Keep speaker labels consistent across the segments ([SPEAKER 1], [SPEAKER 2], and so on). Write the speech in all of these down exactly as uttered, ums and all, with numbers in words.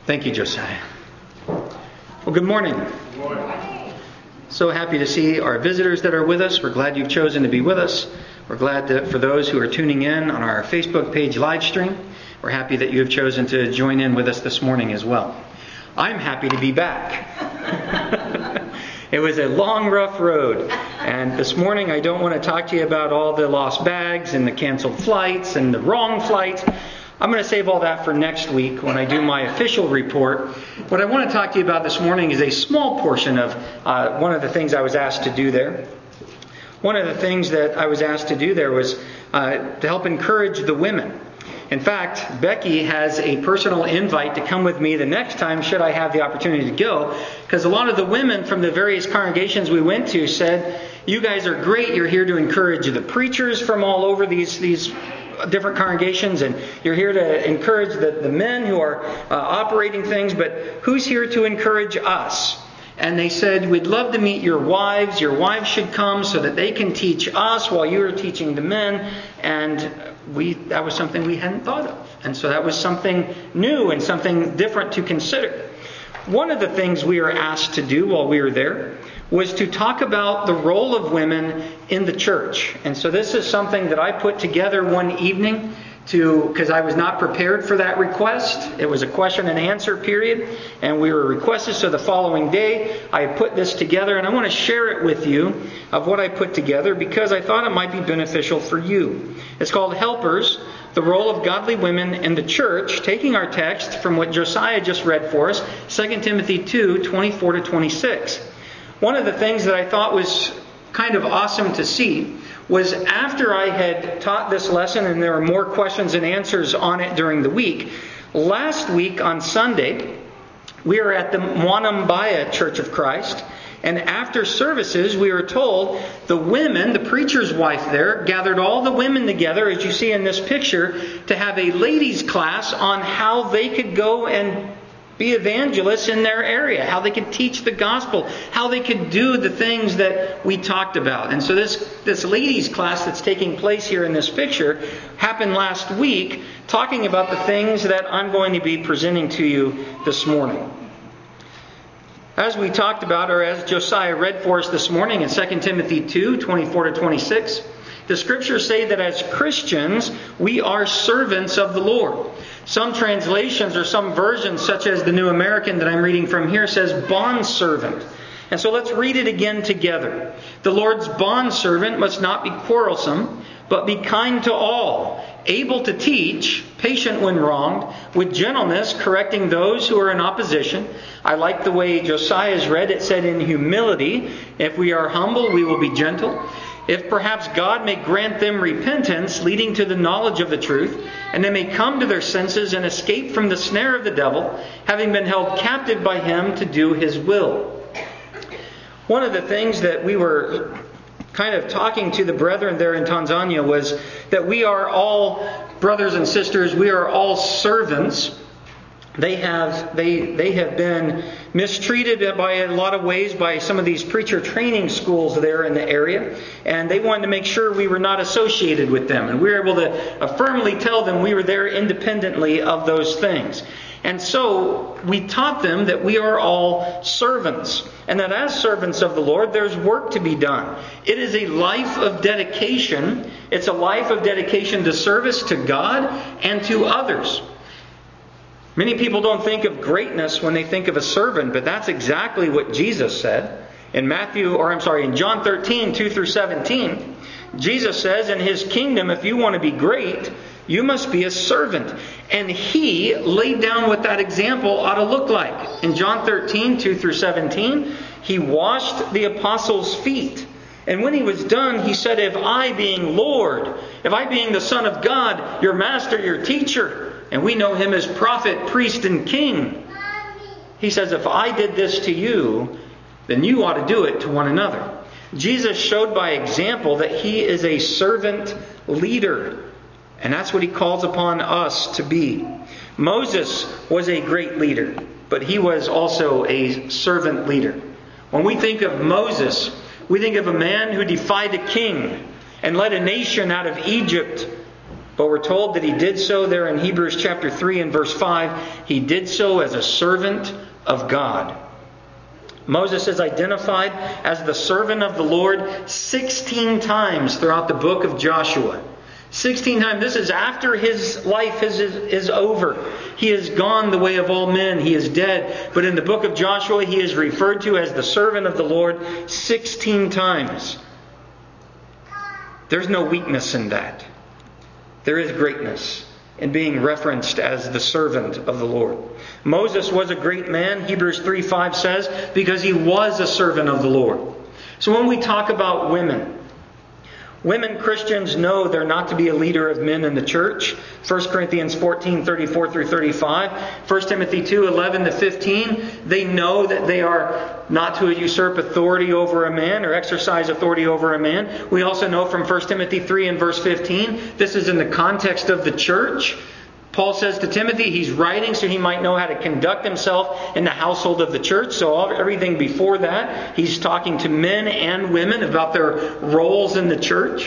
[SPEAKER 1] Thank you, Josiah. Well, good morning.
[SPEAKER 2] Good morning.
[SPEAKER 1] So happy to see our visitors that are with us. We're glad you've chosen to be with us. We're glad that for those who are tuning in on our Facebook page live stream, we're happy that you have chosen to join in with us this morning as well. I'm happy to be back. It was a long, rough road. And this morning I don't want to talk to you about all the lost bags and the canceled flights and the wrong flights. I'm going to save all that for next week when I do my official report. What I want to talk to you about this morning is a small portion of uh, one of the things I was asked to do there. One of the things that I was asked to do there was uh, to help encourage the women. In fact, Becky has a personal invite to come with me the next time should I have the opportunity to go, because a lot of the women from the various congregations we went to said, "You guys are great. You're here to encourage the preachers from all over these these different congregations, and you're here to encourage the, the men who are uh, operating things, but who's here to encourage us?" And they said, "We'd love to meet your wives. Your wives should come so that they can teach us while you are teaching the men." And we that was something we hadn't thought of. And so that was something new and something different to consider. One of the things we were asked to do while we were there was to talk about the role of women in the church. And so this is something that I put together one evening to because I was not prepared for that request. It was a question and answer period, and we were requested. So the following day, I put this together, and I want to share it with you of what I put together because I thought it might be beneficial for you. It's called Helpers, the Role of Godly Women in the Church, taking our text from what Josiah just read for us, Second Timothy two, twenty-four to twenty-six. One of the things that I thought was kind of awesome to see was after I had taught this lesson, and there were more questions and answers on it during the week, last week on Sunday, we were at the Mwanambaya Church of Christ, and after services, we were told the women, the preacher's wife there, gathered all the women together, as you see in this picture, to have a ladies' class on how they could go and be evangelists in their area, how they could teach the gospel, how they could do the things that we talked about. And so this, this ladies' class that's taking place here in this picture happened last week, talking about the things that I'm going to be presenting to you this morning. As we talked about, or as Josiah read for us this morning in Second Timothy two, twenty-four to twenty-six, the Scriptures say that as Christians, we are servants of the Lord. Some translations or some versions, such as the New American that I'm reading from here, says bondservant. And so let's read it again together. The Lord's bondservant must not be quarrelsome, but be kind to all, able to teach, patient when wronged, with gentleness correcting those who are in opposition. I like the way Josiah's read it, said in humility, if we are humble, we will be gentle. If perhaps God may grant them repentance, leading to the knowledge of the truth, and they may come to their senses and escape from the snare of the devil, having been held captive by him to do his will. One of the things that we were kind of talking to the brethren there in Tanzania was that we are all brothers and sisters, we are all servants. They have they they have been mistreated by a lot of ways by some of these preacher training schools there in the area, and they wanted to make sure we were not associated with them, and we were able to firmly tell them we were there independently of those things. And so we taught them that we are all servants, and that as servants of the Lord, there's work to be done. It is a life of dedication. It's a life of dedication to service to God and to others. Many people don't think of greatness when they think of a servant, but that's exactly what Jesus said. In Matthew, or I'm sorry, in John thirteen, two through seventeen, Jesus says, in His kingdom, if you want to be great, you must be a servant. And He laid down what that example ought to look like. In John thirteen, two through seventeen, He washed the apostles' feet. And when He was done, He said, if I being Lord, if I being the Son of God, your master, your teacher, and we know Him as prophet, priest, and king, He says, if I did this to you, then you ought to do it to one another. Jesus showed by example that He is a servant leader. And that's what He calls upon us to be. Moses was a great leader, but he was also a servant leader. When we think of Moses, we think of a man who defied a king and led a nation out of Egypt But we're told that he did so there in Hebrews chapter three and verse five. He did so as a servant of God. Moses is identified as the servant of the Lord sixteen times throughout the book of Joshua. sixteen times. This is after his life is, is, is over. He has gone the way of all men. He is dead. But in the book of Joshua, he is referred to as the servant of the Lord sixteen times. There's no weakness in that. There is greatness in being referenced as the servant of the Lord. Moses was a great man, Hebrews three five says, because he was a servant of the Lord. So when we talk about women, women Christians know they're not to be a leader of men in the church. First Corinthians fourteen thirty-four through thirty-five. First Timothy two eleven to fifteen. They know that they are not to usurp authority over a man or exercise authority over a man. We also know from First Timothy three and verse fifteen, this is in the context of the church. Paul says to Timothy, he's writing so he might know how to conduct himself in the household of the church. So all, everything before that, he's talking to men and women about their roles in the church.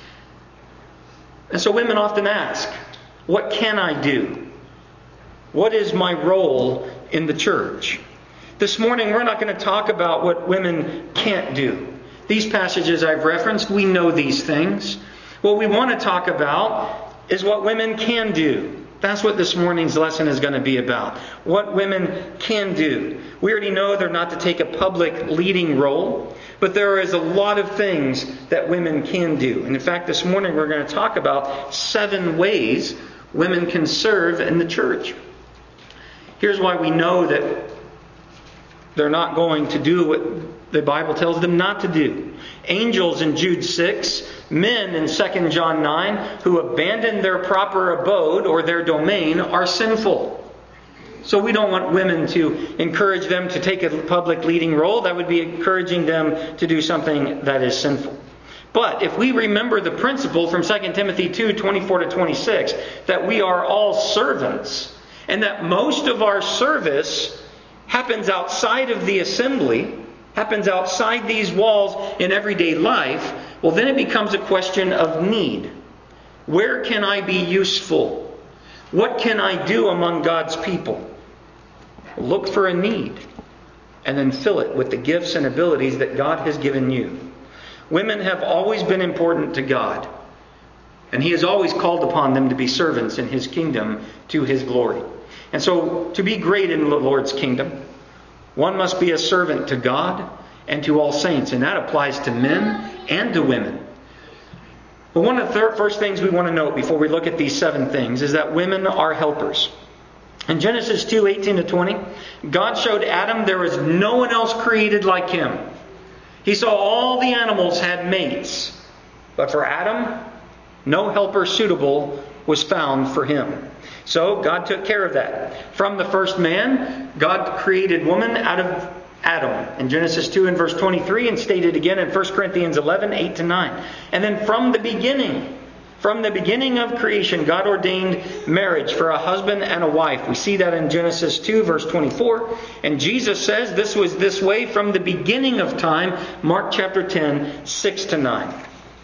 [SPEAKER 1] And so women often ask, what can I do? What is my role in the church? This morning, we're not going to talk about what women can't do. These passages I've referenced, we know these things. What we want to talk about is what women can do. That's what this morning's lesson is going to be about. What women can do. We already know they're not to take a public leading role, but there is a lot of things that women can do. And in fact, this morning we're going to talk about seven ways women can serve in the church. Here's why we know that they're not going to do what the Bible tells them not to do. Angels in Jude six, men in Second John nine, who abandon their proper abode or their domain are sinful. So we don't want women to encourage them to take a public leading role. That would be encouraging them to do something that is sinful. But if we remember the principle from Second Timothy two twenty-four to twenty-six, that we are all servants, and that most of our service happens outside of the assembly, happens outside these walls in everyday life, well, then it becomes a question of need. Where can I be useful? What can I do among God's people? Look for a need and then fill it with the gifts and abilities that God has given you. Women have always been important to God, and He has always called upon them to be servants in His kingdom to His glory. And so, to be great in the Lord's kingdom, one must be a servant to God and to all saints. And that applies to men and to women. But one of the first things we want to note before we look at these seven things is that women are helpers. In Genesis two eighteen to twenty, God showed Adam there was no one else created like him. He saw all the animals had mates. But for Adam, no helper suitable was found for him. So God took care of that. From the first man, God created woman out of Adam in Genesis two and verse twenty-three, and stated again in First Corinthians eleven, eight to nine. And then from the beginning, from the beginning of creation, God ordained marriage for a husband and a wife. We see that in Genesis two verse twenty-four. And Jesus says this was this way from the beginning of time. Mark chapter ten, six to nine.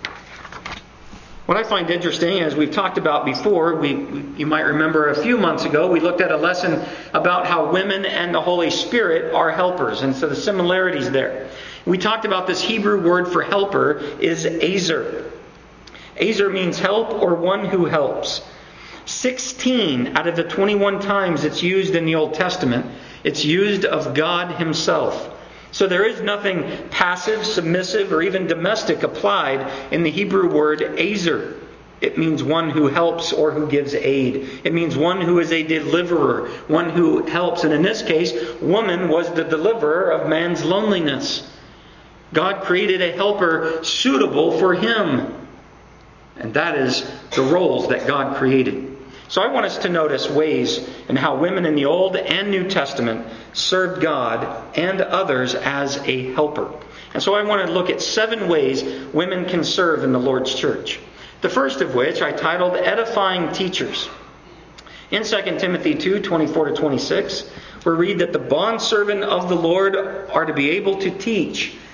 [SPEAKER 1] What I find interesting, as we've talked about before, we you might remember a few months ago, we looked at a lesson about how women and the Holy Spirit are helpers. And so the similarities there. We talked about this Hebrew word for helper is azer. Azer means help or one who helps. sixteen out of the twenty-one times it's used in the Old Testament, it's used of God Himself. So there is nothing passive, submissive, or even domestic applied in the Hebrew word azer. It means one who helps or who gives aid. It means one who is a deliverer, one who helps. And in this case, woman was the deliverer of man's loneliness. God created a helper suitable for him. And that is the roles that God created. So I want us to notice ways in how women in the Old and New Testament served God and others as a helper. And so I want to look at seven ways women can serve in the Lord's church. The first of which I titled Edifying Teachers. In Second Timothy two, twenty-four to twenty-six, we read that the bondservant of the Lord are to be able to teach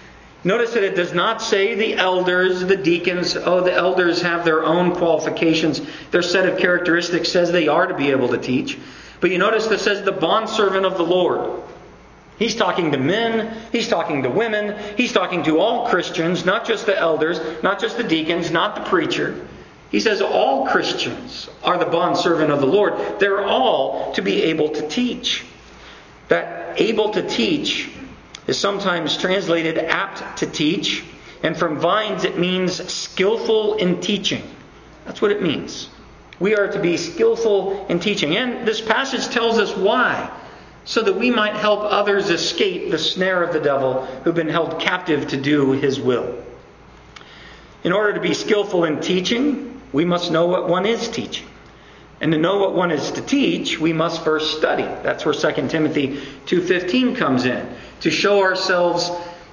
[SPEAKER 1] Notice that it does not say the elders, the deacons, oh, the elders have their own qualifications. Their set of characteristics says they are to be able to teach. But you notice that it says the bondservant of the Lord. He's talking to men, he's talking to women, he's talking to all Christians, not just the elders, not just the deacons, not the preacher. He says all Christians are the bondservant of the Lord. They're all to be able to teach. That able to teach is sometimes translated apt to teach. And from Vines it means skillful in teaching. That's what it means. We are to be skillful in teaching. And this passage tells us why. So that we might help others escape the snare of the devil who've been held captive to do his will. In order to be skillful in teaching, we must know what one is teaching. And to know what one is to teach, we must first study. That's where Second Timothy two fifteen comes in. To show ourselves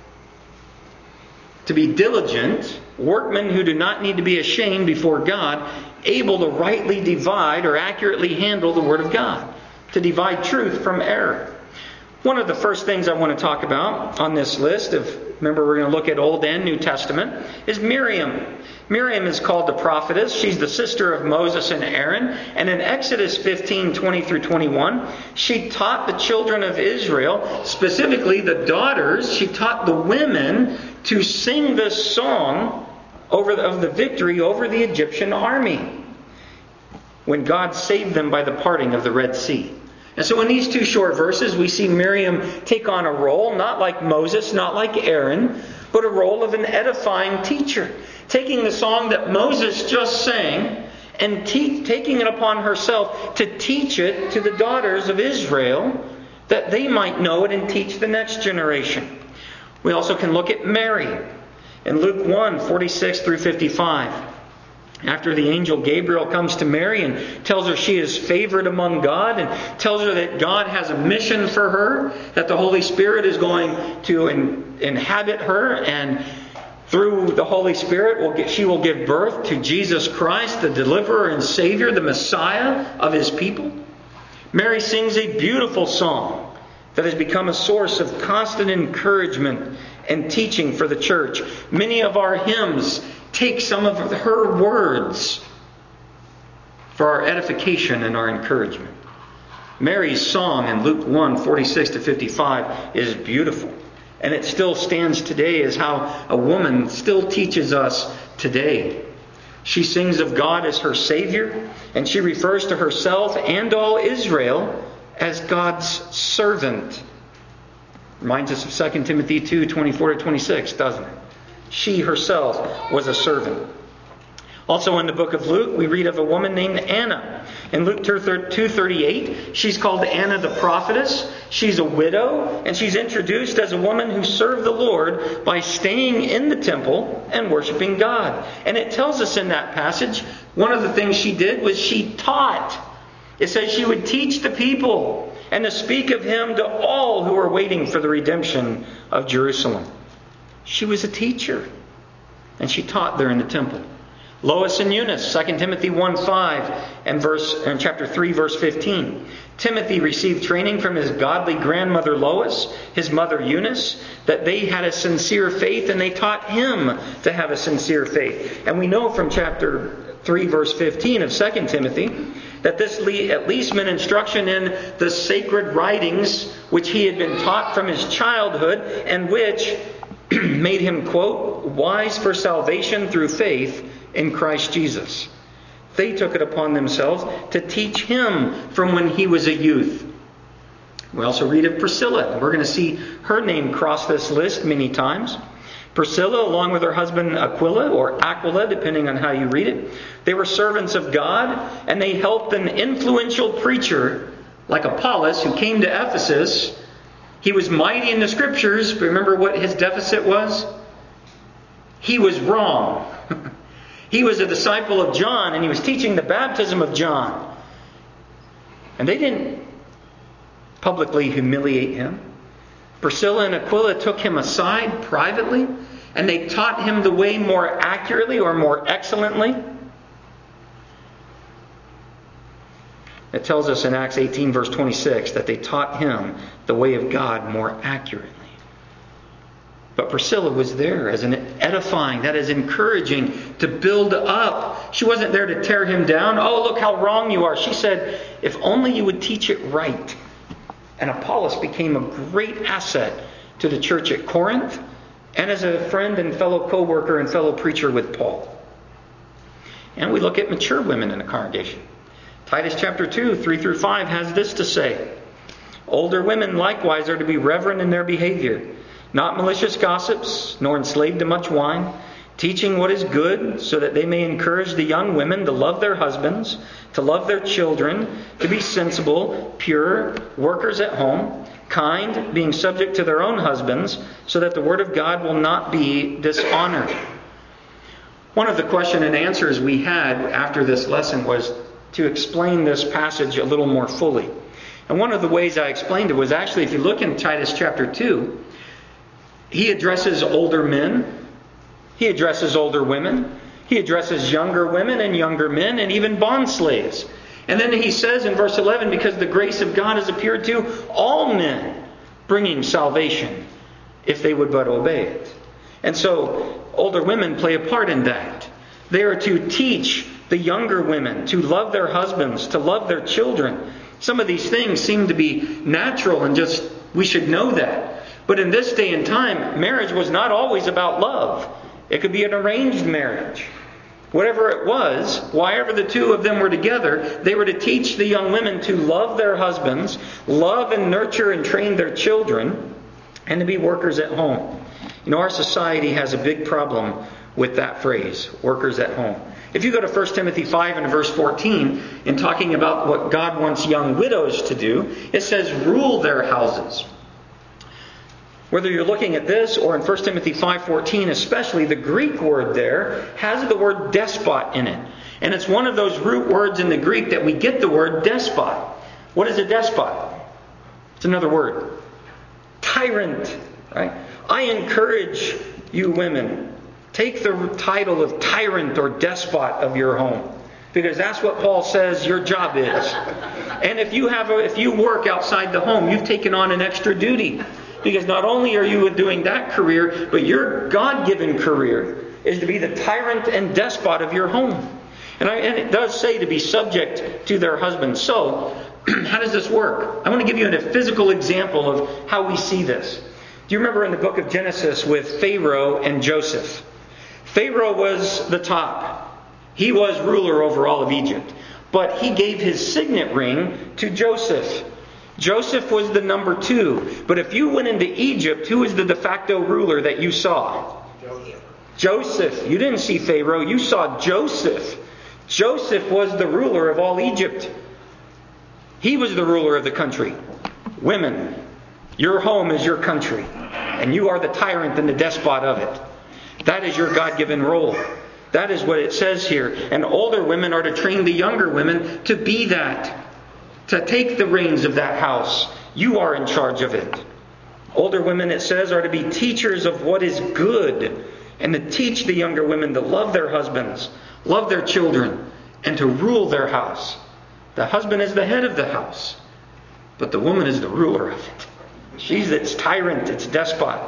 [SPEAKER 1] to be diligent, workmen who do not need to be ashamed before God, able to rightly divide or accurately handle the Word of God. To divide truth from error. One of the first things I want to talk about on this list of, remember we're going to look at Old and New Testament, is Miriam. Miriam is called the prophetess. She's the sister of Moses and Aaron. And in Exodus fifteen, twenty through twenty-one, she taught the children of Israel, specifically the daughters, she taught the women to sing this song over the, of the victory over the Egyptian army, when God saved them by the parting of the Red Sea. And so in these two short verses, we see Miriam take on a role, not like Moses, not like Aaron, but a role of an edifying teacher. Taking the song that Moses just sang and te- taking it upon herself to teach it to the daughters of Israel, that they might know it and teach the next generation. We also can look at Mary in Luke one, forty-six through fifty-five. After the angel Gabriel comes to Mary and tells her she is favored among God and tells her that God has a mission for her, that the Holy Spirit is going to in, inhabit her, and through the Holy Spirit will get, she will give birth to Jesus Christ, the deliverer and Savior, the Messiah of His people. Mary sings a beautiful song that has become a source of constant encouragement and teaching for the church. Many of our hymns take some of her words for our edification and our encouragement. Mary's song in Luke one, forty-six to fifty-five is beautiful. And it still stands today as how a woman still teaches us today. She sings of God as her Savior, and she refers to herself and all Israel as God's servant. Reminds us of Second Timothy two, twenty-four to twenty-six, doesn't it? She herself was a servant. Also in the book of Luke, we read of a woman named Anna. In Luke two thirty-eight, she's called Anna the prophetess. She's a widow, and she's introduced as a woman who served the Lord by staying in the temple and worshiping God. And it tells us in that passage, one of the things she did was she taught. It says she would teach the people and to speak of Him to all who are waiting for the redemption of Jerusalem. She was a teacher, and she taught there in the temple. Lois and Eunice, Second Timothy one five and verse and chapter three, verse fifteen. Timothy received training from his godly grandmother Lois, his mother Eunice, that they had a sincere faith, and they taught him to have a sincere faith. And we know from chapter three, verse fifteen of Second Timothy, that this at least meant instruction in the sacred writings which he had been taught from his childhood, and which made him, quote, wise for salvation through faith in Christ Jesus. They took it upon themselves to teach him from when he was a youth. We also read of Priscilla. We're going to see her name cross this list many times. Priscilla, along with her husband Aquila, or Aquila, depending on how you read it, they were servants of God, and they helped an influential preacher like Apollos, who came to Ephesus. He was mighty in the Scriptures, but remember what his deficit was? He was wrong. He was a disciple of John, and he was teaching the baptism of John. And they didn't publicly humiliate him. Priscilla and Aquila took him aside privately, and they taught him the way more accurately or more excellently. It tells us in Acts eighteen, verse twenty-six, that they taught him the way of God more accurately. But Priscilla was there as an edifying, that is encouraging, to build up. She wasn't there to tear him down. Oh, look how wrong you are. She said, if only you would teach it right. And Apollos became a great asset to the church at Corinth and as a friend and fellow co-worker and fellow preacher with Paul. And we look at mature women in the congregation. Titus chapter two, three through five has this to say. Older women likewise are to be reverent in their behavior, not malicious gossips, nor enslaved to much wine, teaching what is good, so that they may encourage the young women to love their husbands, to love their children, to be sensible, pure, workers at home, kind, being subject to their own husbands, so that the word of God will not be dishonored. One of the question and answers we had after this lesson was to explain this passage a little more fully. And one of the ways I explained it was actually, if you look in Titus chapter two, he addresses older men, he addresses older women, he addresses younger women and younger men, and even bond slaves. And then he says in verse eleven, because the grace of God has appeared to all men, bringing salvation, if they would but obey it. And so, older women play a part in that. They are to teach the younger women to love their husbands, to love their children. Some of these things seem to be natural and just, we should know that. But in this day and time, marriage was not always about love. It could be an arranged marriage. Whatever it was, wherever the two of them were together, they were to teach the young women to love their husbands, love and nurture and train their children, and to be workers at home. You know, our society has a big problem with that phrase, workers at home. If you go to First Timothy five and verse fourteen, in talking about what God wants young widows to do, it says, rule their houses. Whether you're looking at this or in First Timothy five fourteen especially, the Greek word there has the word despot in it. And it's one of those root words in the Greek that we get the word despot. What is a despot? It's another word. Tyrant. Right? I encourage you women, take the title of tyrant or despot of your home. Because that's what Paul says your job is. And if you have a, if you work outside the home, you've taken on an extra duty. Because not only are you doing that career, but your God-given career is to be the tyrant and despot of your home. And, I, and it does say to be subject to their husbands. So, how does this work? I want to give you a physical example of how we see this. Do you remember in the book of Genesis with Pharaoh and Joseph? Pharaoh was the top. He was ruler over all of Egypt. But he gave his signet ring to Joseph. Joseph was the number two. But if you went into Egypt, who was the de facto ruler that you saw? Joseph. Joseph. You didn't see Pharaoh. You saw Joseph. Joseph was the ruler of all Egypt. He was the ruler of the country. Women, your home is your country. And you are the tyrant and the despot of it. That is your God-given role. That is what it says here. And older women are to train the younger women to be that. To take the reins of that house. You are in charge of it. Older women, it says, are to be teachers of what is good. And to teach the younger women to love their husbands, love their children, and to rule their house. The husband is the head of the house. But the woman is the ruler of it. She's its tyrant, its despot.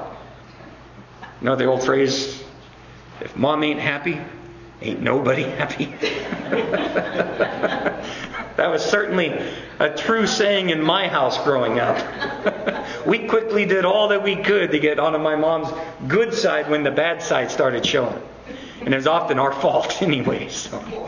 [SPEAKER 1] You know the old phrase, if mom ain't happy, ain't nobody happy. That was certainly a true saying in my house growing up. We quickly did all that we could to get onto my mom's good side when the bad side started showing. And it was often our fault anyway. So.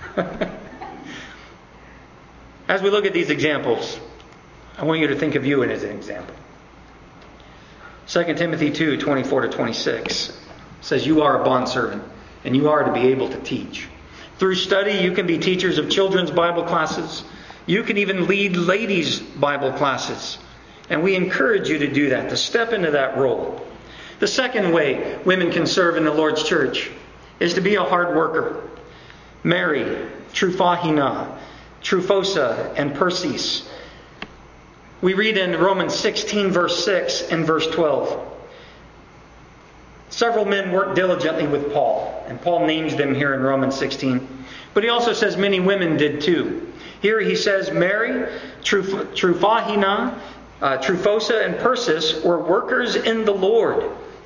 [SPEAKER 1] As we look at these examples, I want you to think of you as an example. Second Timothy two, twenty-four to twenty-six says you are a bondservant and you are to be able to teach. Through study, you can be teachers of children's Bible classes. You can even lead ladies' Bible classes. And we encourage you to do that, to step into that role. The second way women can serve in the Lord's church is to be a hard worker. Mary, Tryphena, Tryphosa, and Persis. We read in Romans sixteen, verse six and verse twelve. Several men worked diligently with Paul. And Paul names them here in Romans sixteen. But he also says many women did too. Here he says Mary, Tryphena, uh, Tryphosa, and Persis were workers in the Lord,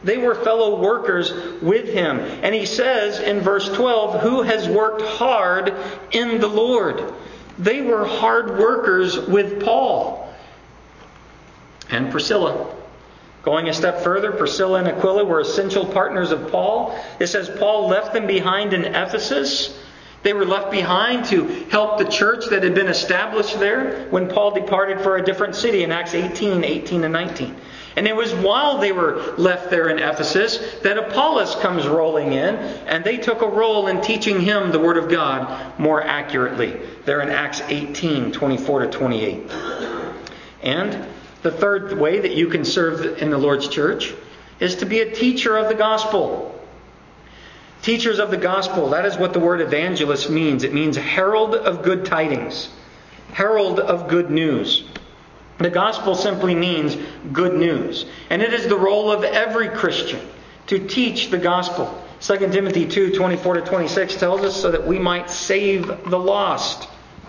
[SPEAKER 1] They were fellow workers with him. And he says in verse twelve, who has worked hard in the Lord. They were hard workers with Paul. And Priscilla. Going a step further, Priscilla and Aquila were essential partners of Paul. It says Paul left them behind in Ephesus. They were left behind to help the church that had been established there when Paul departed for a different city in Acts eighteen, eighteen and nineteen. And it was while they were left there in Ephesus that Apollos comes rolling in, and they took a role in teaching him the Word of God more accurately. There in Acts eighteen, twenty-four to twenty-eight. And the third way that you can serve in the Lord's church is to be a teacher of the gospel. Teachers of the gospel, that is what the word evangelist means. It means herald of good tidings. Herald of good news. The gospel simply means good news. And it is the role of every Christian to teach the gospel. Second Timothy two, twenty-four to twenty-six tells us so that we might save the lost.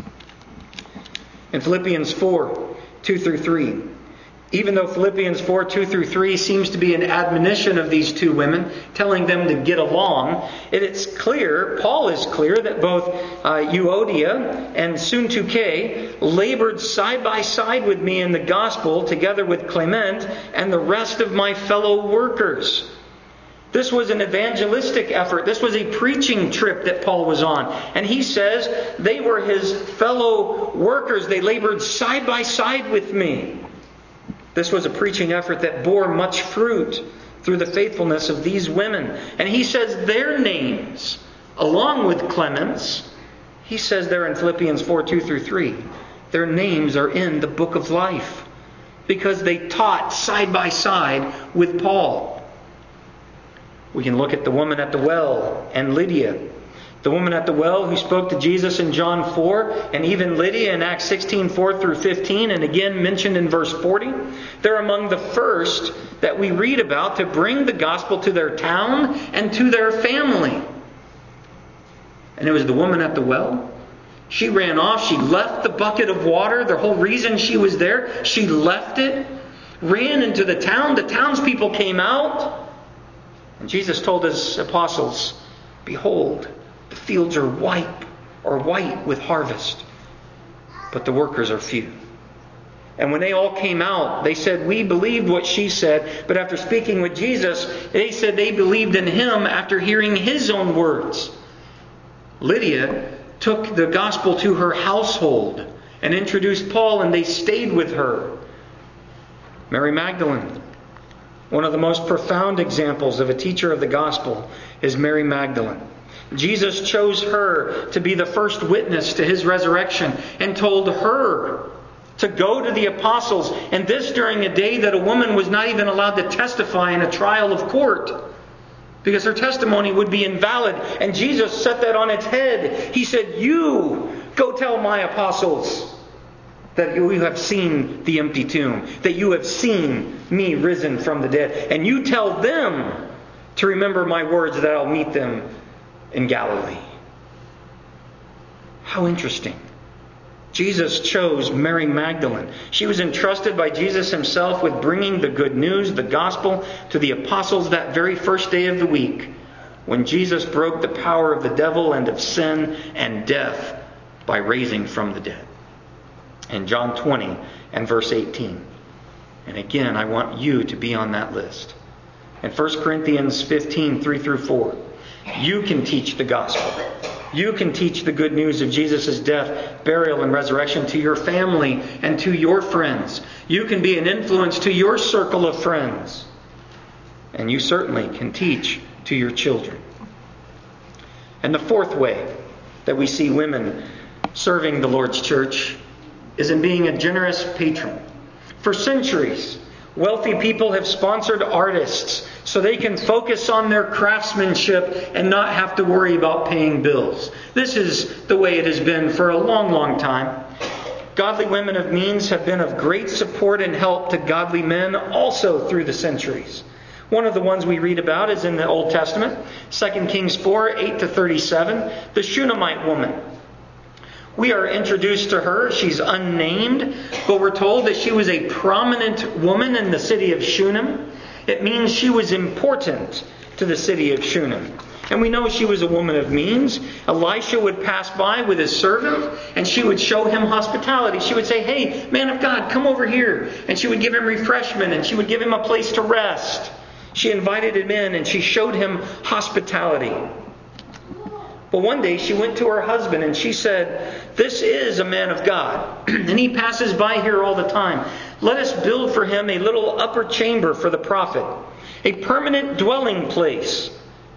[SPEAKER 1] In Philippians four, two through three. Even though Philippians four, two through three seems to be an admonition of these two women, telling them to get along, it is clear, Paul is clear, that both uh, Euodia and Syntyche labored side by side with me in the gospel, together with Clement and the rest of my fellow workers. This was an evangelistic effort. This was a preaching trip that Paul was on. And he says they were his fellow workers. They labored side by side with me. This was a preaching effort that bore much fruit through the faithfulness of these women. And he says their names, along with Clement's, he says there in Philippians four, two through three, their names are in the book of life. Because they taught side by side with Paul. We can look at the woman at the well and Lydia. The woman at the well who spoke to Jesus in John four, and even Lydia in Acts sixteen, four through fifteen, and again mentioned in verse forty. They're among the first that we read about to bring the gospel to their town and to their family. And it was the woman at the well. She ran off. She left the bucket of water. The whole reason she was there, she left it, ran into the town. The townspeople came out. And Jesus told his apostles, behold, the fields are white or white with harvest, but the workers are few. And when they all came out, they said, we believed what she said. But after speaking with Jesus, they said they believed in him after hearing his own words. Lydia took the gospel to her household and introduced Paul, and they stayed with her. Mary Magdalene, one of the most profound examples of a teacher of the gospel, is Mary Magdalene. Jesus chose her to be the first witness to his resurrection and told her to go to the apostles. And this during a day that a woman was not even allowed to testify in a trial of court, because her testimony would be invalid. And Jesus set that on its head. He said, you go tell my apostles that you have seen the empty tomb, that you have seen me risen from the dead. And you tell them to remember my words, that I'll meet them in Galilee. How interesting. Jesus chose Mary Magdalene. She was entrusted by Jesus himself with bringing the good news, the gospel, to the apostles that very first day of the week, when Jesus broke the power of the devil and of sin and death by raising from the dead. In John twenty and verse eighteen. And again, I want you to be on that list. In First Corinthians fifteen, three through four. You can teach the gospel. You can teach the good news of Jesus' death, burial, and resurrection to your family and to your friends. You can be an influence to your circle of friends. And you certainly can teach to your children. And the fourth way that we see women serving the Lord's church is in being a generous patron. For centuries, wealthy people have sponsored artists so they can focus on their craftsmanship and not have to worry about paying bills. This is the way it has been for a long, long time. Godly women of means have been of great support and help to godly men also through the centuries. One of the ones we read about is in the Old Testament, Second Kings four, eight to thirty-seven, the Shunammite woman. We are introduced to her. She's unnamed, but we're told that she was a prominent woman in the city of Shunem. It means she was important to the city of Shunem. And we know she was a woman of means. Elisha would pass by with his servant, and she would show him hospitality. She would say, "Hey, man of God, come over here." And she would give him refreshment, and she would give him a place to rest. She invited him in, and she showed him hospitality. But one day she went to her husband, and she said, "This is a man of God, and he passes by here all the time. Let us build for him a little upper chamber for the prophet, a permanent dwelling place."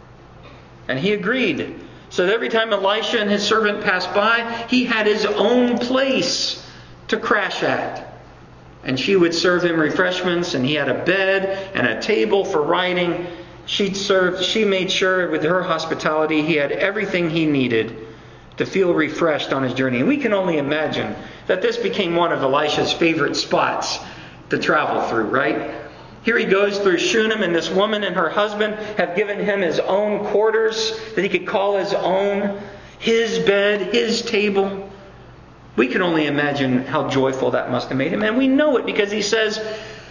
[SPEAKER 1] And he agreed. So that every time Elisha and his servant passed by, he had his own place to crash at. And she would serve him refreshments, and he had a bed and a table for writing. She'd served, she made sure with her hospitality he had everything he needed to feel refreshed on his journey. And we can only imagine that this became one of Elisha's favorite spots to travel through, right? Here he goes through Shunem, and this woman and her husband have given him his own quarters that he could call his own, his bed, his table. We can only imagine how joyful that must have made him. And we know it because he says,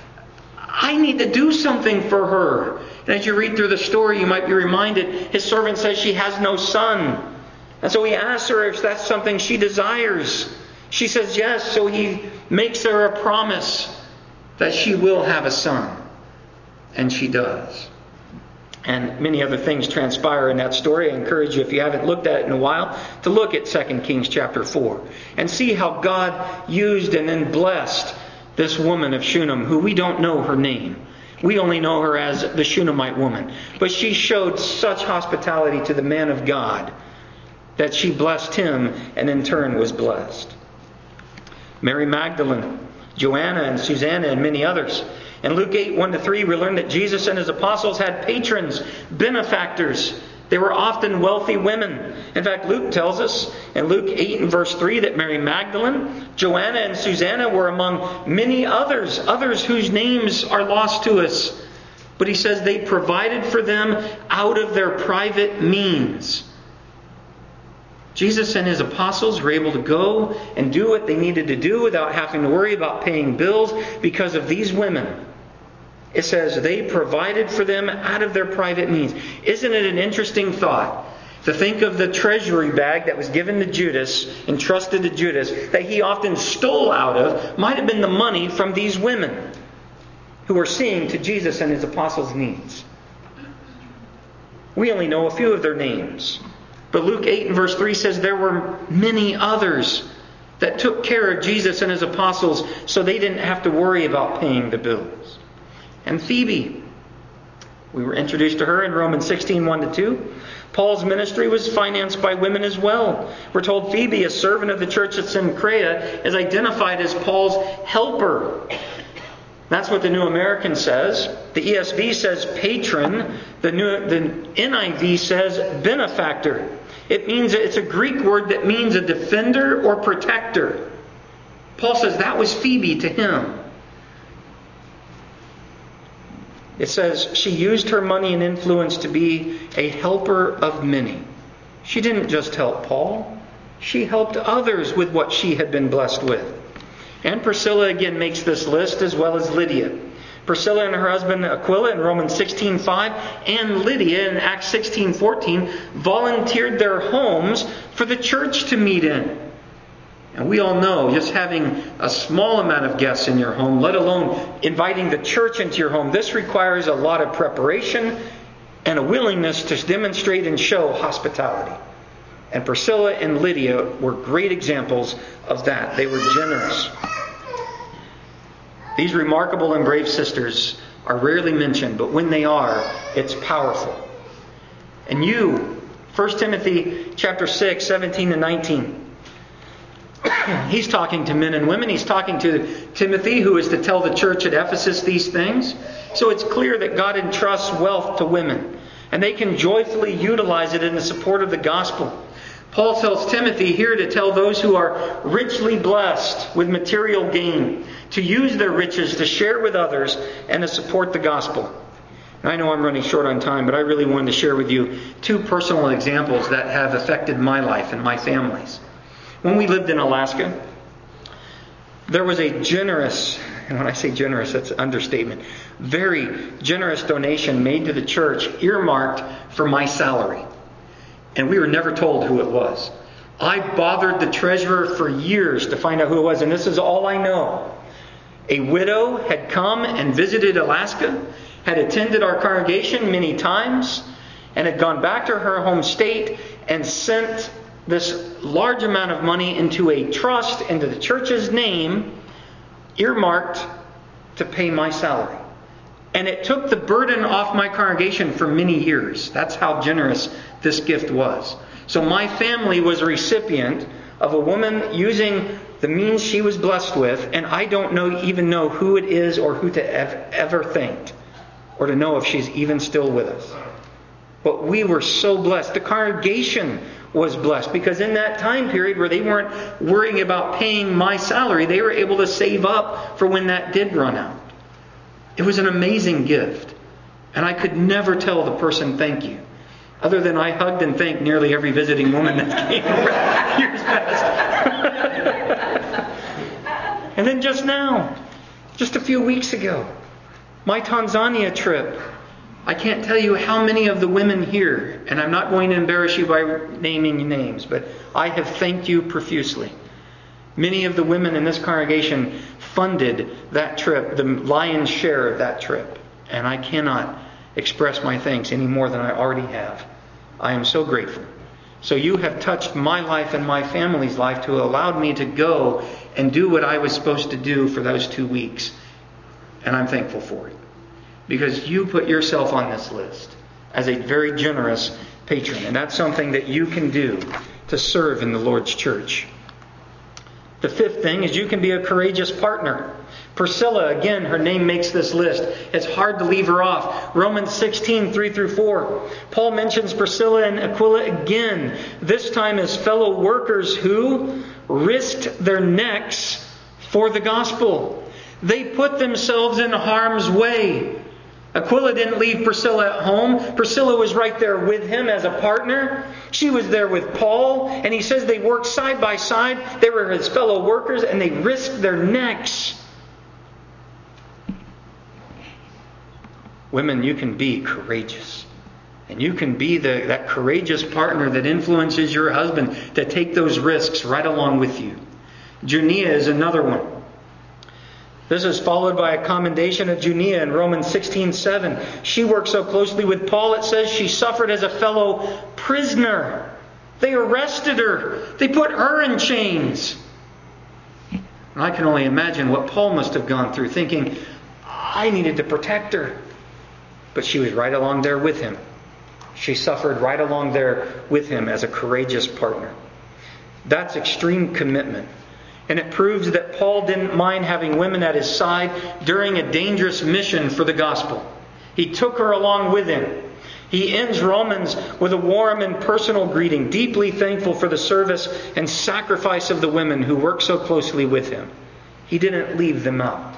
[SPEAKER 1] "I need to do something for her." And as you read through the story, you might be reminded, his servant says she has no son. And so he asks her if that's something she desires. She says yes, so he makes her a promise that she will have a son. And she does. And many other things transpire in that story. I encourage you, if you haven't looked at it in a while, to look at Second Kings chapter four and see how God used and then blessed this woman of Shunem, who we don't know her name. We only know her as the Shunammite woman. But she showed such hospitality to the man of God that she blessed him and in turn was blessed. Mary Magdalene, Joanna and Susanna and many others. In Luke eight, one to three, we learn that Jesus and his apostles had patrons, benefactors. They were often wealthy women. In fact, Luke tells us in Luke eight and verse three that Mary Magdalene, Joanna and Susanna were among many others, others whose names are lost to us. But he says they provided for them out of their private means. Jesus and his apostles were able to go and do what they needed to do without having to worry about paying bills because of these women. It says they provided for them out of their private means. Isn't it an interesting thought to think of the treasury bag that was given to Judas, entrusted to Judas, that he often stole out of, might have been the money from these women who were seeing to Jesus and his apostles' needs. We only know a few of their names. But Luke eight and verse three says there were many others that took care of Jesus and his apostles so they didn't have to worry about paying the bills. And Phoebe, we were introduced to her in Romans sixteen, one to two. Paul's ministry was financed by women as well. We're told Phoebe, a servant of the church at Cenchrea, is identified as Paul's helper. That's what the New American says. The E S V says patron. The, New, the N I V says benefactor. It means it's a Greek word that means a defender or protector. Paul says that was Phoebe to him. It says she used her money and influence to be a helper of many. She didn't just help Paul. She helped others with what she had been blessed with. And Priscilla again makes this list, as well as Lydia. Priscilla and her husband Aquila in Romans sixteen five, and Lydia in Acts sixteen fourteen volunteered their homes for the church to meet in. And we all know just having a small amount of guests in your home, let alone inviting the church into your home, this requires a lot of preparation and a willingness to demonstrate and show hospitality. And Priscilla and Lydia were great examples of that. They were generous. These remarkable and brave sisters are rarely mentioned, but when they are, it's powerful. And you, First Timothy chapter six, seventeen to nineteen. He's talking to men and women. He's talking to Timothy, who is to tell the church at Ephesus these things. So it's clear that God entrusts wealth to women, and they can joyfully utilize it in the support of the gospel. Paul tells Timothy here to tell those who are richly blessed with material gain to use their riches to share with others and to support the gospel. And I know I'm running short on time, but I really wanted to share with you two personal examples that have affected my life and my family's. When we lived in Alaska, There was a generous, and when I say generous, that's an understatement, very generous donation made to the church earmarked for my salary. And we were never told who it was. I bothered the treasurer for years to find out who it was, and this is all I know. A widow had come and visited Alaska, had attended our congregation many times, and had gone back to her home state and sent this large amount of money into a trust, into the church's name, earmarked to pay my salary. And it took the burden off my congregation for many years. That's how generous this gift was. So my family was a recipient of a woman using the means she was blessed with, and I don't know even know who it is or who to ever, ever thank, or to know if she's even still with us. But we were so blessed. The congregation was blessed because in that time period where they weren't worrying about paying my salary, they were able to save up for when that did run out. It was an amazing gift. And I could never tell the person thank you. Other than I hugged and thanked nearly every visiting woman that came years past. And then just now, just a few weeks ago, my Tanzania trip. I can't tell you how many of the women here, and I'm not going to embarrass you by naming names, but I have thanked you profusely. Many of the women in this congregation funded that trip, the lion's share of that trip. And I cannot express my thanks any more than I already have. I am so grateful. So you have touched my life and my family's life to allow me to go and do what I was supposed to do for those two weeks. And I'm thankful for it. Because you put yourself on this list as a very generous patron. And that's something that you can do to serve in the Lord's church. The fifth thing is you can be a courageous partner. Priscilla, again, her name makes this list. It's hard to leave her off. Romans sixteen, three through four. Paul mentions Priscilla and Aquila again. This time as fellow workers who risked their necks for the gospel. They put themselves in harm's way. Aquila didn't leave Priscilla at home. Priscilla was right there with him as a partner. She was there with Paul. And he says they worked side by side. They were his fellow workers and they risked their necks. Women, you can be courageous. And you can be the, that courageous partner that influences your husband to take those risks right along with you. Junia is another one. This is followed by a commendation of Junia in Romans sixteen seven. She worked so closely with Paul, it says she suffered as a fellow prisoner. They arrested her. They put her in chains. And I can only imagine what Paul must have gone through, thinking, I needed to protect her. But she was right along there with him. She suffered right along there with him as a courageous partner. That's extreme commitment. And it proves that Paul didn't mind having women at his side during a dangerous mission for the gospel. He took her along with him. He ends Romans with a warm and personal greeting, deeply thankful for the service and sacrifice of the women who worked so closely with him. He didn't leave them out.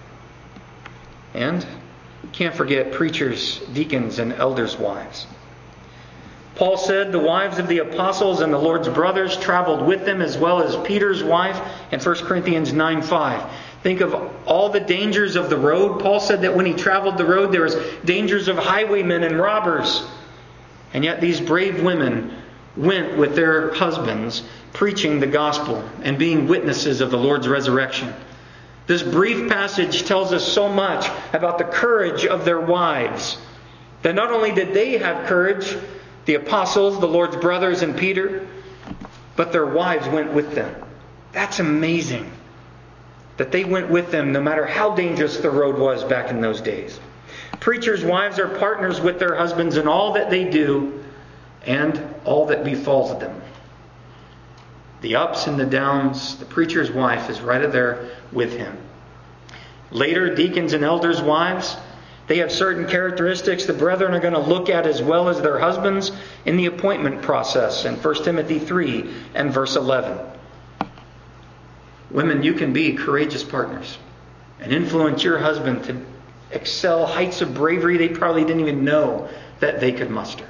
[SPEAKER 1] And we can't forget preachers, deacons, and elders' wives. Paul said the wives of the apostles and the Lord's brothers traveled with them, as well as Peter's wife in First Corinthians nine five. Think of all the dangers of the road. Paul said that when he traveled the road, there was dangers of highwaymen and robbers. And yet these brave women went with their husbands, preaching the gospel and being witnesses of the Lord's resurrection. This brief passage tells us so much about the courage of their wives. That not only did they have courage, the apostles, the Lord's brothers, and Peter, but their wives went with them. That's amazing. That they went with them no matter how dangerous the road was back in those days. Preachers' wives are partners with their husbands in all that they do and all that befalls them. The ups and the downs, the preacher's wife is right there with him. Later, deacons and elders' wives, they have certain characteristics the brethren are going to look at as well as their husbands in the appointment process in First Timothy three and verse eleven. Women, you can be courageous partners and influence your husband to excel heights of bravery they probably didn't even know that they could muster.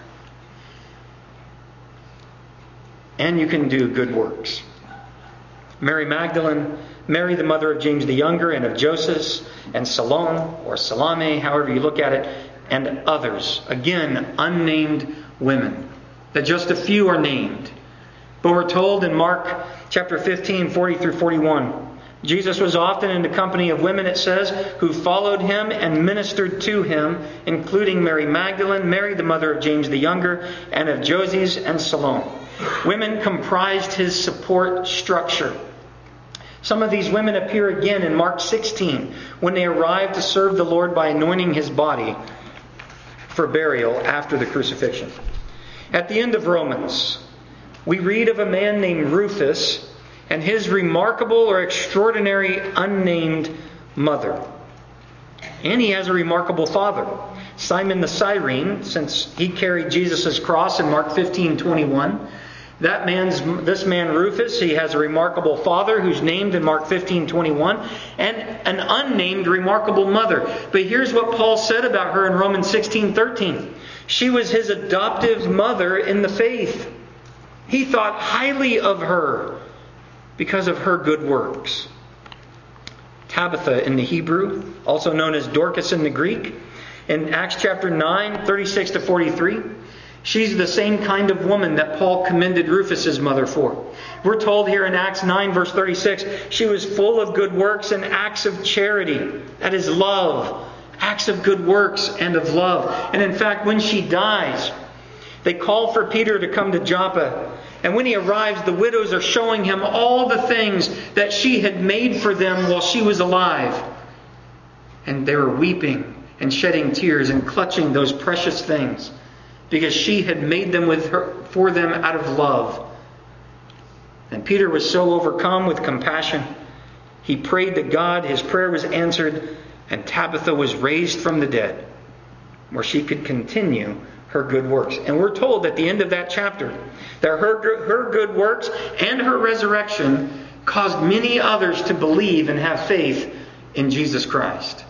[SPEAKER 1] And you can do good works. Mary Magdalene Mary, the mother of James the Younger, and of Joseph, and Salome, or Salome, however you look at it, and others. Again, unnamed women. That just a few are named. But we're told in Mark chapter fifteen, forty through forty-one, Jesus was often in the company of women, it says, who followed him and ministered to him, including Mary Magdalene, Mary the mother of James the Younger, and of Joses and Salome. Women comprised his support structure. Some of these women appear again in Mark sixteen, when they arrive to serve the Lord by anointing his body for burial after the crucifixion. At the end of Romans, we read of a man named Rufus and his remarkable or extraordinary unnamed mother. And he has a remarkable father, Simon the Cyrene, since he carried Jesus' cross in Mark fifteen twenty-one. That man's, this man Rufus, he has a remarkable father who's named in Mark fifteen twenty-one, and an unnamed remarkable mother. But here's what Paul said about her in Romans sixteen thirteen. She was his adoptive mother in the faith. He thought highly of her because of her good works. Tabitha in the Hebrew, also known as Dorcas in the Greek, in Acts chapter nine, thirty-six to forty-three, she's the same kind of woman that Paul commended Rufus's mother for. We're told here in Acts nine, verse thirty-six, she was full of good works and acts of charity. That is love. Acts of good works and of love. And in fact, when she dies, they call for Peter to come to Joppa. And when he arrives, the widows are showing him all the things that she had made for them while she was alive. And they were weeping and shedding tears and clutching those precious things, because she had made them with her for them out of love. And Peter was so overcome with compassion, he prayed to God. His prayer was answered, and Tabitha was raised from the dead, where she could continue her good works. And we're told at the end of that chapter that her, her good works and her resurrection caused many others to believe and have faith in Jesus Christ.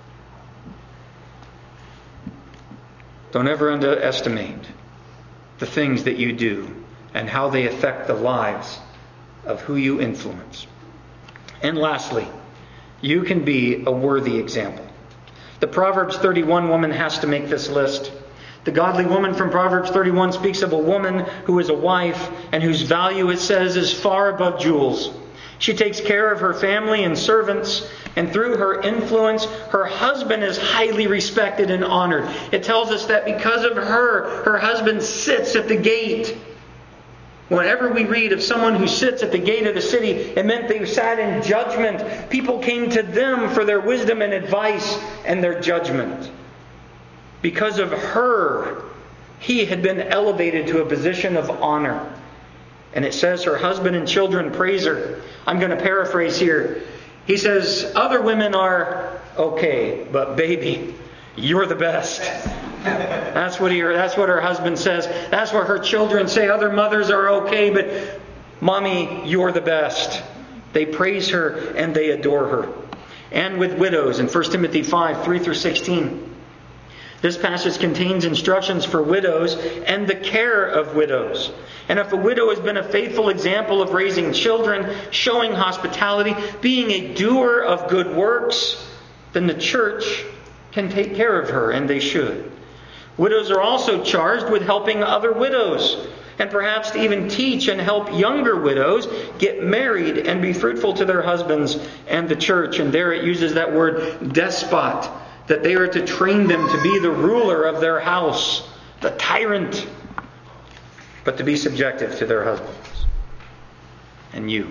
[SPEAKER 1] Don't ever underestimate the things that you do and how they affect the lives of who you influence. And lastly, you can be a worthy example. The Proverbs thirty-one woman has to make this list. The godly woman from Proverbs thirty-one speaks of a woman who is a wife and whose value, it says, is far above jewels. She takes care of her family and servants, and through her influence, her husband is highly respected and honored. It tells us that because of her, her husband sits at the gate. Whenever we read of someone who sits at the gate of the city, it meant they sat in judgment. People came to them for their wisdom and advice and their judgment. Because of her, he had been elevated to a position of honor. And it says her husband and children praise her. I'm going to paraphrase here. He says, other women are okay, but baby, you're the best. That's what he, that's what her husband says. That's what her children say. Other mothers are okay, but mommy, you're the best. They praise her and they adore her. And with widows in First Timothy five, three through sixteen. This passage contains instructions for widows and the care of widows. And if a widow has been a faithful example of raising children, showing hospitality, being a doer of good works, then the church can take care of her, and they should. Widows are also charged with helping other widows, and perhaps to even teach and help younger widows get married and be fruitful to their husbands and the church. And there it uses that word despot, that they are to train them to be the ruler of their house, the tyrant, but to be subjective to their husbands. And you.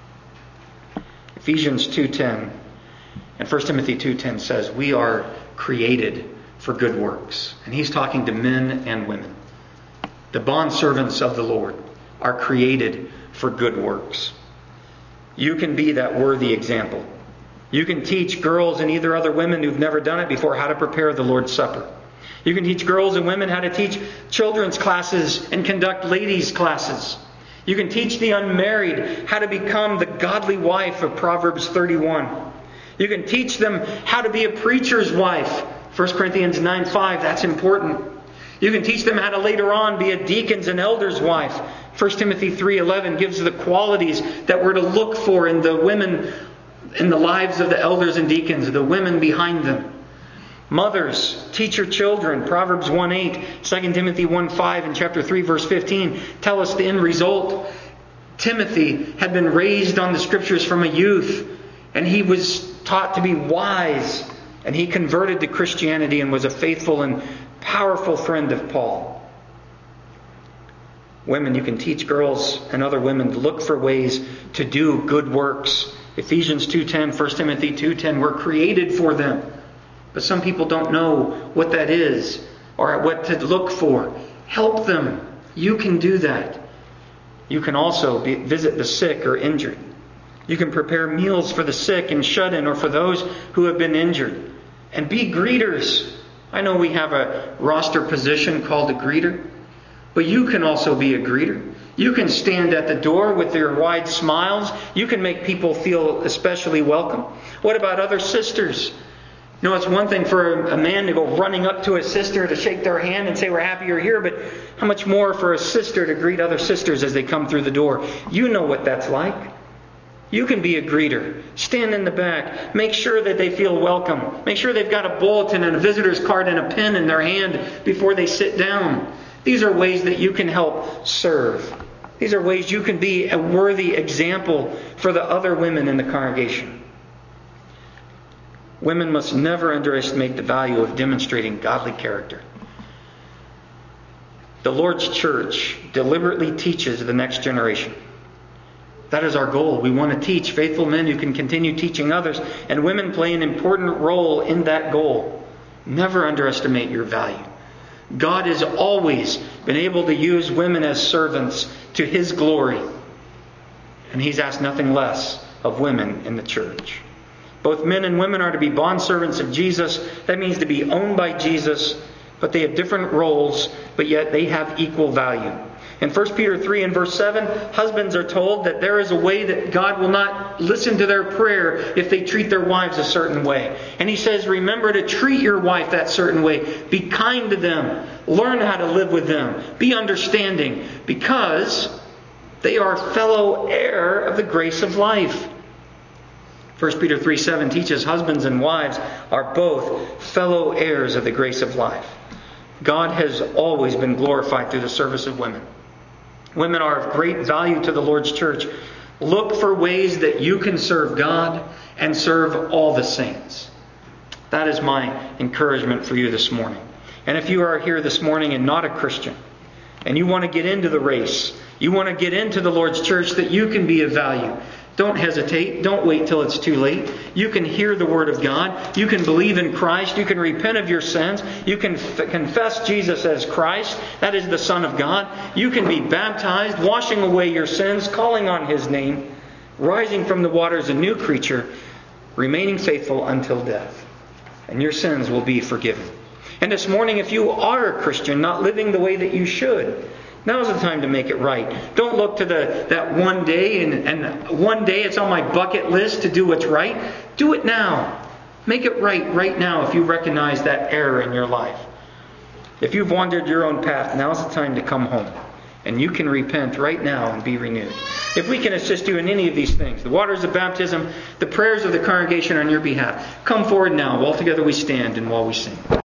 [SPEAKER 1] Ephesians two ten and First Timothy two ten says we are created for good works. And he's talking to men and women. The bondservants of the Lord are created for good works. You can be that worthy example. You can teach girls and either other women who've never done it before how to prepare the Lord's Supper. You can teach girls and women how to teach children's classes and conduct ladies' classes. You can teach the unmarried how to become the godly wife of Proverbs thirty-one. You can teach them how to be a preacher's wife. First Corinthians nine five, that's important. You can teach them how to later on be a deacon's and elder's wife. First Timothy three eleven gives the qualities that we're to look for in the women in the lives of the elders and deacons, the women behind them. Mothers, teach your children. Proverbs one eight, Second Timothy one five, and chapter three, verse fifteen tell us the end result. Timothy had been raised on the Scriptures from a youth, and he was taught to be wise, and he converted to Christianity and was a faithful and powerful friend of Paul. Women, you can teach girls and other women to look for ways to do good works. Ephesians two ten, First Timothy two ten, we're created for them. But some people don't know what that is or what to look for. Help them. You can do that. You can also be, visit the sick or injured. You can prepare meals for the sick and shut-in or for those who have been injured. And be greeters. I know we have a roster position called a greeter, but you can also be a greeter. You can stand at the door with your wide smiles. You can make people feel especially welcome. What about other sisters? You know, it's one thing for a man to go running up to a sister to shake their hand and say, we're happy you're here, but how much more for a sister to greet other sisters as they come through the door? You know what that's like. You can be a greeter. Stand in the back. Make sure that they feel welcome. Make sure they've got a bulletin and a visitor's card and a pen in their hand before they sit down. These are ways that you can help serve. These are ways you can be a worthy example for the other women in the congregation. Women must never underestimate the value of demonstrating godly character. The Lord's church deliberately teaches the next generation. That is our goal. We want to teach faithful men who can continue teaching others, and women play an important role in that goal. Never underestimate your value. God has always been able to use women as servants to His glory, and He's asked nothing less of women in the church. Both men and women are to be bondservants of Jesus. That means to be owned by Jesus, but they have different roles, but yet they have equal value. In First Peter three and verse seven, husbands are told that there is a way that God will not listen to their prayer if they treat their wives a certain way. And he says, remember to treat your wife that certain way. Be kind to them. Learn how to live with them. Be understanding, because they are fellow heir of the grace of life. First Peter three seven teaches husbands and wives are both fellow heirs of the grace of life. God has always been glorified through the service of women. Women are of great value to the Lord's church. Look for ways that you can serve God and serve all the saints. That is my encouragement for you this morning. And if you are here this morning and not a Christian, and you want to get into the race, you want to get into the Lord's church, that you can be of value, don't hesitate. Don't wait till it's too late. You can hear the Word of God. You can believe in Christ. You can repent of your sins. You can f- confess Jesus as Christ. That is the Son of God. You can be baptized, washing away your sins, calling on His name, rising from the waters a new creature, remaining faithful until death. And your sins will be forgiven. And this morning, if you are a Christian, not living the way that you should, now's the time to make it right. Don't look to the that one day and, and one day it's on my bucket list to do what's right. Do it now. Make it right right now if you recognize that error in your life. If you've wandered your own path, now's the time to come home. And you can repent right now and be renewed. If we can assist you in any of these things, the waters of baptism, the prayers of the congregation on your behalf, come forward now while together we stand and while we sing.